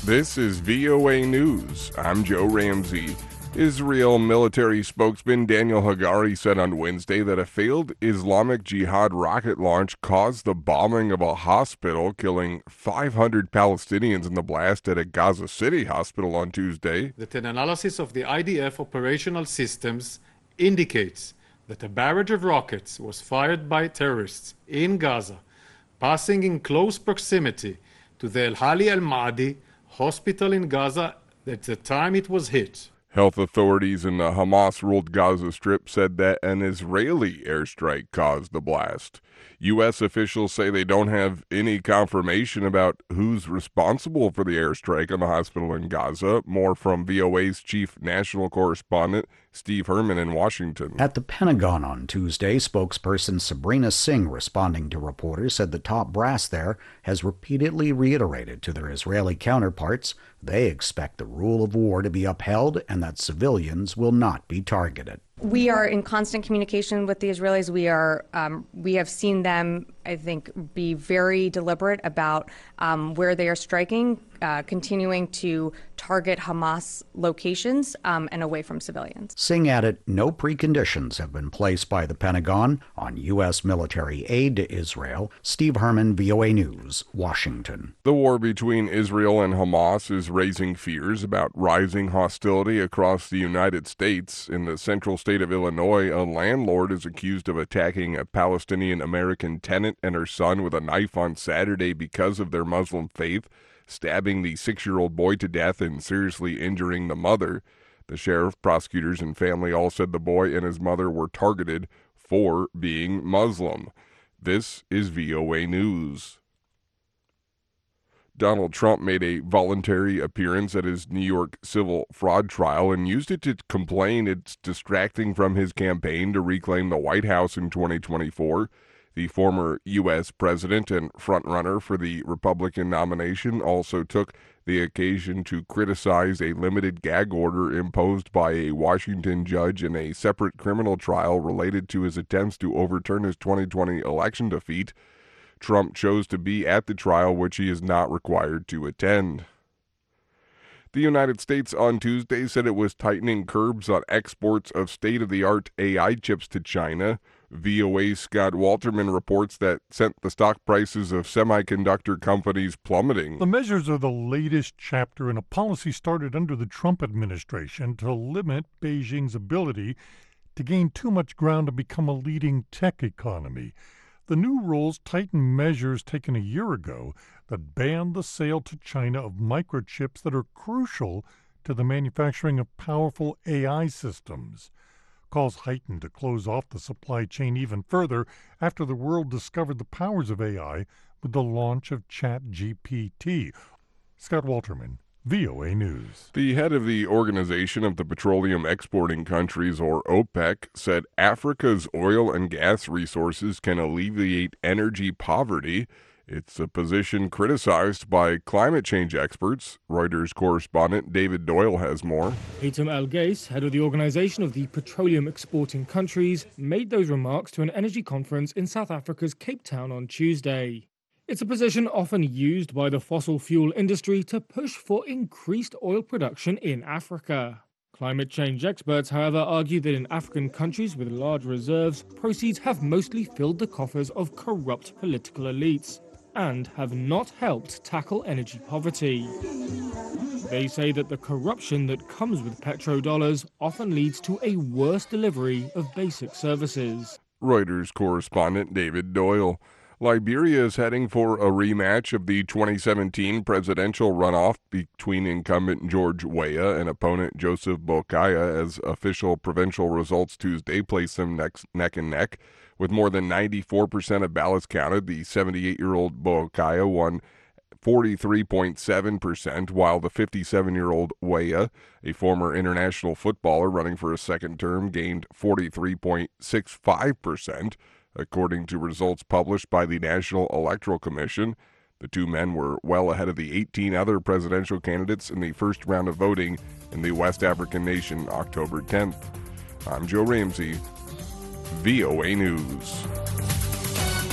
This is VOA News. I'm Joe Ramsey. Israel military spokesman Daniel Hagari said on Wednesday that a failed Islamic Jihad rocket launch caused the bombing of a hospital, killing 500 Palestinians in the blast at a Gaza City hospital on Tuesday. That an analysis of the IDF operational systems indicates that a barrage of rockets was fired by terrorists in Gaza, passing in close proximity to the Al-Hali al-Ma'adi hospital in Gaza at the time it was hit. Health authorities in the Hamas-ruled Gaza Strip said that an Israeli airstrike caused the blast. U.S. officials say they don't have any confirmation about who's responsible for the airstrike on the hospital in Gaza. More from VOA's chief national correspondent, Steve Herman in Washington. At the Pentagon on Tuesday, spokesperson Sabrina Singh, responding to reporters, said the top brass there has repeatedly reiterated to their Israeli counterparts they expect the rule of war to be upheld and that civilians will not be targeted. We are in constant communication with the Israelis. We have seen them, I think, be very deliberate about where they are striking, continuing to target Hamas locations and away from civilians. Singh added no preconditions have been placed by the Pentagon on U.S. military aid to Israel. Steve Herman, VOA News, Washington. The war between Israel and Hamas is raising fears about rising hostility across the United States. In the central state of Illinois, a landlord is accused of attacking a Palestinian-American tenant and her son with a knife on Saturday because of their Muslim faith, stabbing the 6-year-old boy to death and seriously injuring the mother. The sheriff, prosecutors, and family all said the boy and his mother were targeted for being Muslim. This is VOA News. Donald Trump made a voluntary appearance at his New York civil fraud trial and used it to complain it's distracting from his campaign to reclaim the White House in 2024. The former U.S. president and frontrunner for the Republican nomination also took the occasion to criticize a limited gag order imposed by a Washington judge in a separate criminal trial related to his attempts to overturn his 2020 election defeat. Trump chose to be at the trial, which he is not required to attend. The United States on Tuesday said it was tightening curbs on exports of state-of-the-art AI chips to China. VOA's Scott Walterman reports that sent the stock prices of semiconductor companies plummeting. The measures are the latest chapter in a policy started under the Trump administration to limit Beijing's ability to gain too much ground to become a leading tech economy. The new rules tighten measures taken a year ago that banned the sale to China of microchips that are crucial to the manufacturing of powerful AI systems. Calls heightened to close off the supply chain even further after the world discovered the powers of AI with the launch of ChatGPT. Scott Walterman, VOA News. The head of the Organization of the Petroleum Exporting Countries, or OPEC, said Africa's oil and gas resources can alleviate energy poverty. It's a position criticized by climate change experts. Reuters correspondent David Doyle has more. Hatem Al-Ghais, head of the Organization of the Petroleum Exporting Countries, made those remarks to an energy conference in South Africa's Cape Town on Tuesday. It's a position often used by the fossil fuel industry to push for increased oil production in Africa. Climate change experts, however, argue that in African countries with large reserves, proceeds have mostly filled the coffers of corrupt political elites and have not helped tackle energy poverty. They say that the corruption that comes with petrodollars often leads to a worse delivery of basic services. Reuters correspondent David Doyle. Liberia is heading for a rematch of the 2017 presidential runoff between incumbent George Weah and opponent Joseph Boakai, as official provincial results Tuesday place them neck and neck. With more than 94% of ballots counted, the 78-year-old Boakai won 43.7%, while the 57-year-old Weah, a former international footballer running for a second term, gained 43.65%. According to results published by the National Electoral Commission, the two men were well ahead of the 18 other presidential candidates in the first round of voting in the West African nation October 10th. I'm Joe Ramsey, VOA News.